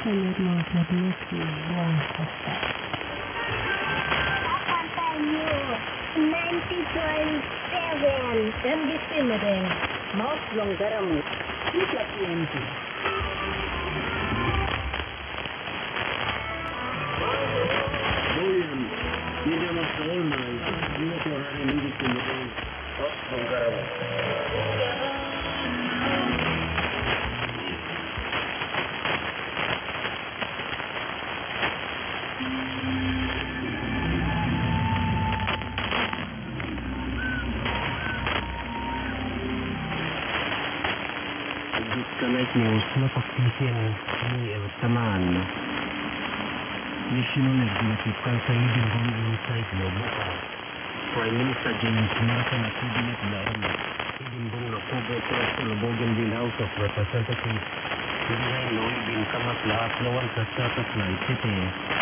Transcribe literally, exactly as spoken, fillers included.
Salut mga kabisi, buong kasta. ninety point seven M B C na rin, Mouse Longgaramut, Sika T N T. William, hindi mo sa ulmay, hindi mo ko rin hindi ko mo rin. Oh, Longgaramut. Disconnect news na pagpisiyan ni Ertaman. National Executive sa leading home inside Loboka. Prime Minister James Maracan at Cabinet Laon. Hidingbong na Kubo Trust sa Lobogenville House of Representatives. Hindi na inoy din kamat lahat lawan sa Chatas Night City.